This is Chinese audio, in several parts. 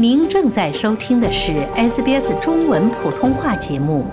您正在收听的是 SBS 中文普通话节目。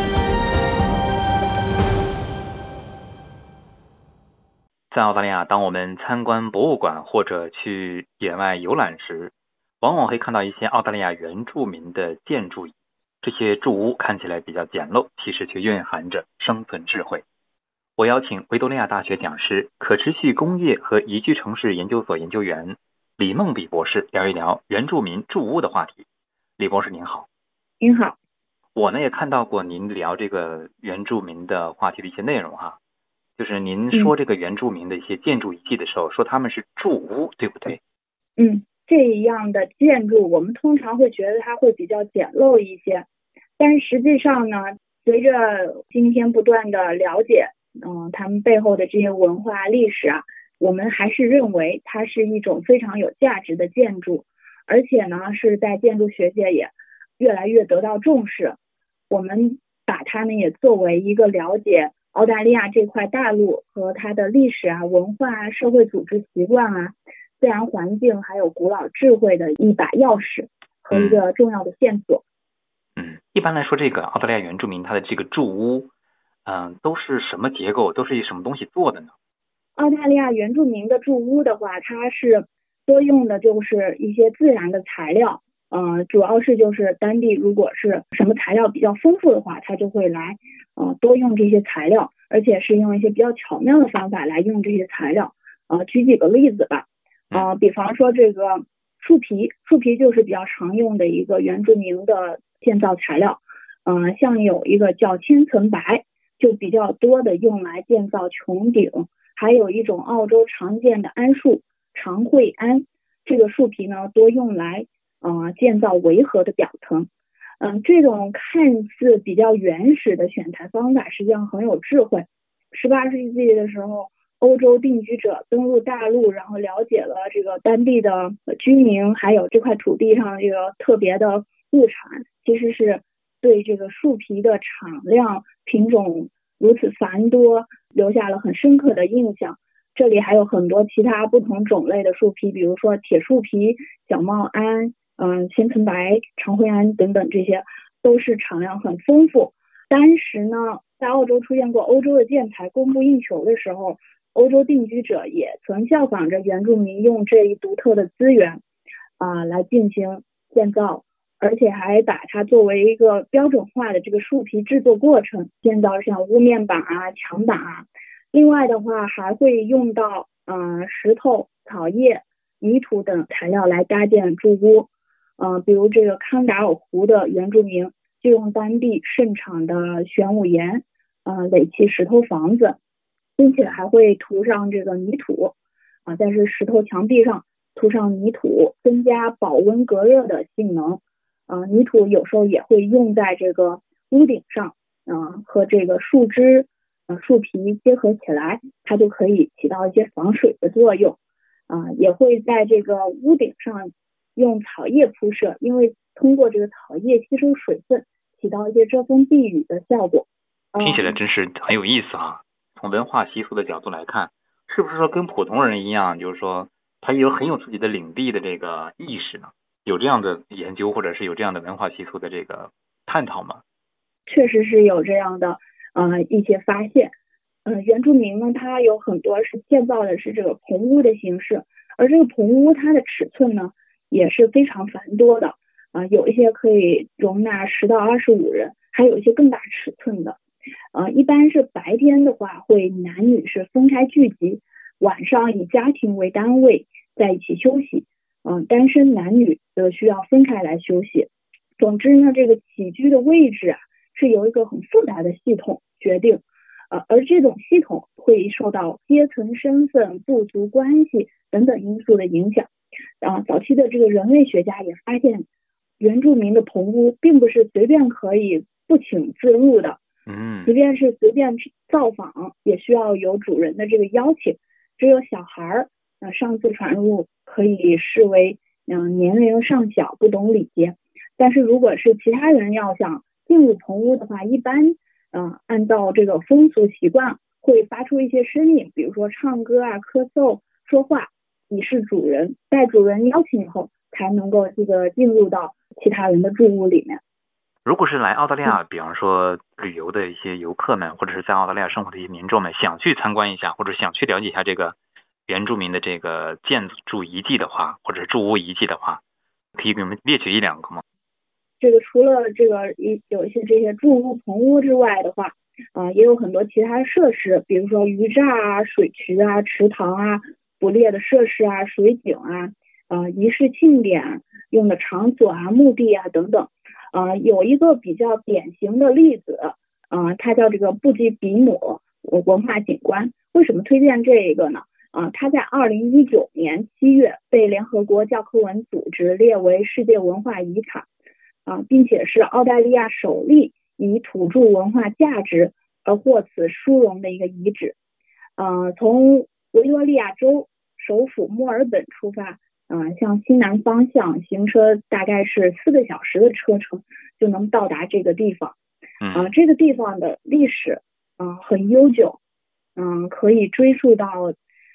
在澳大利亚，当我们参观博物馆或者去野外游览时，往往会看到一些澳大利亚原住民的建筑。这些住屋看起来比较简陋，其实却蕴含着生存智慧。我邀请维多利亚大学讲师、可持续工业和宜居城市研究所研究员李梦比博士聊一聊原住民住屋的话题。李博士您好。 您好。 我呢也看到过您聊这个原住民的话题的一些内容哈，就是您说这个原住民的一些建筑遗迹的时候，说他们是住屋，对不对？ 这样的建筑我们通常会觉得它会比较简陋一些，但实际上呢，随着今天不断的了解他们背后的这些文化历史啊，我们还是认为它是一种非常有价值的建筑，而且呢是在建筑学界也越来越得到重视。我们把它呢也作为一个了解澳大利亚这块大陆和它的历史啊、文化啊、社会组织习惯啊、自然环境还有古老智慧的一把钥匙和一个重要的线索。 一般来说，这个澳大利亚原住民他的这个住屋都是什么结构，都是以什么东西做的呢？ 澳大利亚原住民的住屋的话，它是多用的就是一些自然的材料，主要是就是当地如果是什么材料比较丰富的话，它就会来多用这些材料，而且是用一些比较巧妙的方法来用这些材料。举几个例子吧，比方说这个树皮就是比较常用的一个原住民的建造材料，像有一个叫千层白，就比较多的用来建造穹顶，还有一种澳洲常见的桉树长喙桉，这个树皮呢多用来建造围合的表层。这种看似比较原始的选材方法实际上很有智慧。18世纪的时候，欧洲定居者登陆大陆，然后了解了这个当地的居民还有这块土地上这个特别的物产，其实是对这个树皮的产量品种如此繁多留下了很深刻的印象。这里还有很多其他不同种类的树皮，比如说铁树皮、小帽桉、千层白、长喙桉等等，这些都是产量很丰富。当时呢，在澳洲出现过欧洲的建材供不应求的时候，欧洲定居者也曾效仿着原住民用这一独特的资源来进行建造，而且还把它作为一个标准化的这个树皮制作过程，建造像屋面板啊、墙板啊。另外的话还会用到石头、草叶、泥土等材料来搭建住屋。比如这个康达尔湖的原住民就用当地盛产的玄武岩垒起石头房子，并且还会涂上这个泥土在这石头墙壁上涂上泥土，增加保温隔热的性能。泥土有时候也会用在这个屋顶上和这个树枝树皮结合起来，它就可以起到一些防水的作用。也会在这个屋顶上用草叶铺设，因为通过这个草叶吸收水分，起到一些遮风避雨的效果。 听起来真是很有意思啊。从文化习俗的角度来看，是不是说跟普通人一样，就是说他很有自己的领地的这个意识呢？有这样的研究或者是有这样的文化习俗的这个探讨吗？ 确实是有这样的一些发现。原住民呢，它有很多是建造的是这个棚屋的形式，而这个棚屋它的尺寸呢也是非常繁多的有一些可以容纳10到25人，还有一些更大尺寸的。一般是白天的话会男女是分开聚集，晚上以家庭为单位在一起休息。单身男女则需要分开来休息。总之呢，这个起居的位置是由一个很复杂的系统决定，而这种系统会受到阶层、身份、部族关系等等因素的影响。早期的这个人类学家也发现，原住民的棚屋并不是随便可以不请自入的，即便是随便造访，也需要有主人的这个邀请。只有小孩擅自闯入可以视为年龄尚小，不懂礼节。但是如果是其他人要想进入棚屋的话，一般按照这个风俗习惯会发出一些声音，比如说唱歌咳嗽、说话，以示主人。待主人邀请以后， 才能够进入到其他人的住屋里面。 如果是来澳大利亚，比方说旅游的一些游客们，或者是在澳大利亚生活的一些民众们，想去参观一下，或者想去了解一下这个原住民的这个建筑遗迹的话，或者是住屋遗迹的话，可以给我们列举一两个吗？ 这个除了有一些这些住屋棚屋之外的话，也有很多其他设施，比如说鱼栅啊、水渠啊、池塘啊、捕猎的设施啊、水井啊、仪式庆典用的场所啊、墓地啊等等。有一个比较典型的例子，它叫这个布基比姆文化景观。为什么推荐这个呢？它在2019年7月被联合国教科文组织列为世界文化遗产，并且是澳大利亚首例以土著文化价值而获此殊荣的一个遗址。从维多利亚州首府墨尔本出发，向西南方向行车大概是4个小时的车程就能到达这个地方。这个地方的历史很悠久，可以追溯到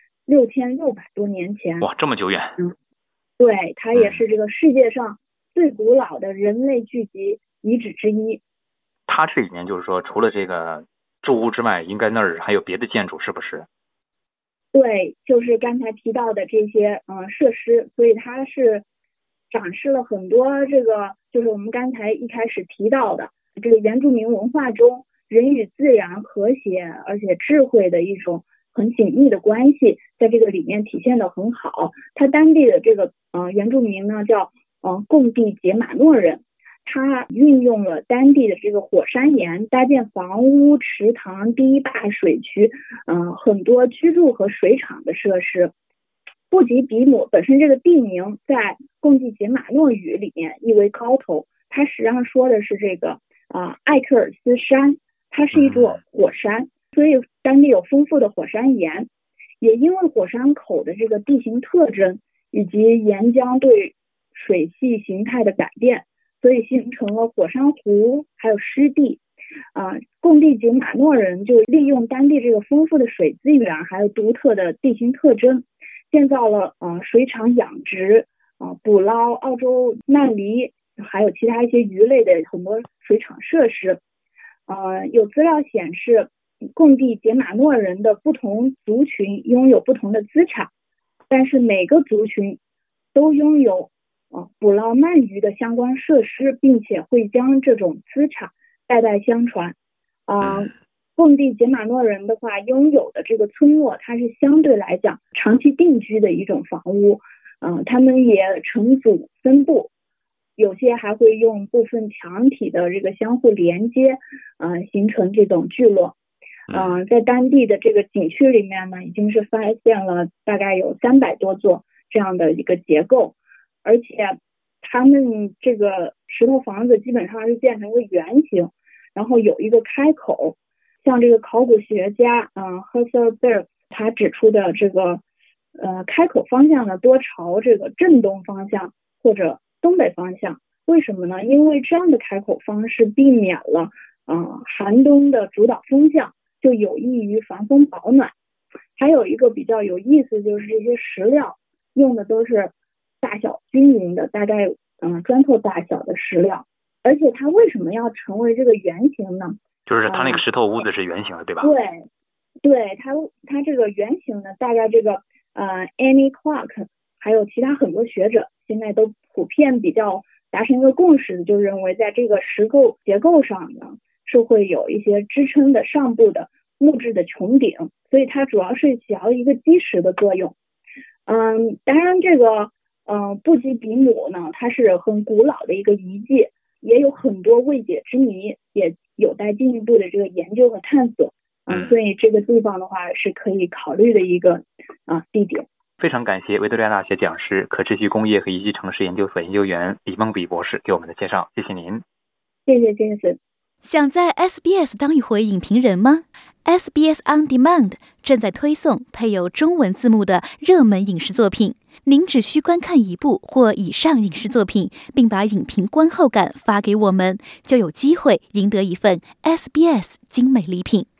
6600多年前。 哇，这么久远。 对，它也是这个世界上最古老的人类聚集遗址之一。 它这里面就是说，除了这个住屋之外，应该那儿还有别的建筑，是不是？ 对，就是刚才提到的这些设施，所以它是展示了很多这个就是我们刚才一开始提到的这个原住民文化中人与自然和谐而且智慧的一种很紧密的关系，在这个里面体现得很好。它当地的这个原住民呢叫贡地杰马诺人，他运用了当地的这个火山岩搭建房屋、池塘、堤坝、水渠，很多居住和水场的设施。布吉比姆本身这个地名在贡地杰马诺语里面意为高头，它实际上说的是这个艾克尔斯山，它是一座火山，所以当地有丰富的火山岩。也因为火山口的这个地形特征以及岩浆对水系形态的改变，所以形成了火山湖还有湿地。贡地杰马诺人就利用当地这个丰富的水资源还有独特的地形特征，建造了水场养殖、捕捞澳洲鳗鲡还有其他一些鱼类的很多水场设施。有资料显示，贡地杰马诺人的不同族群拥有不同的资产，但是每个族群都拥有捕捞鳗鱼的相关设施，并且会将这种资产代代相传。贡地杰马诺人的话，拥有的这个村落，它是相对来讲长期定居的一种房屋。他们也成组分布，有些还会用部分墙体的这个相互连接，形成这种聚落。在当地的这个景区里面呢，已经是发现了大概有300多座这样的一个结构，而且他们这个石头房子基本上是建成一个圆形，然后有一个开口。像这个考古学家Herselberg 他指出的这个开口方向呢，多朝这个正东方向或者东北方向。为什么呢？因为这样的开口方式避免了寒冬的主导风向，就有益于防风保暖。还有一个比较有意思，就是这些石料用的都是大小均匀的，大概砖头大小的石料。而且它为什么要成为这个圆形呢？ 就是它那个石头屋子是圆形的，对吧？ 对，它这个圆形的，大概这个Annie Clark 还有其他很多学者现在都普遍比较达成一个共识，就认为在这个石构结构上呢，是会有一些支撑的上部的木质的穹顶，所以它主要是起到一个基石的作用。当然这个布基比姆呢，它是很古老的一个遗迹，也有很多未解之谜，也有待进一步的这个研究和探索。所以这个地方的话是可以考虑的一个地点。 非常感谢维多利亚大学讲师、可持续工业和宜居城市研究所研究员李梦比博士给我们的介绍，谢谢您。 谢谢 Jason。 想在 SBS 当一回影评人吗？ SBS On Demand 正在推送配有中文字幕的热门影视作品，您只需观看一部或以上影视作品，并把影评观后感发给我们，就有机会赢得一份 SBS 精美礼品。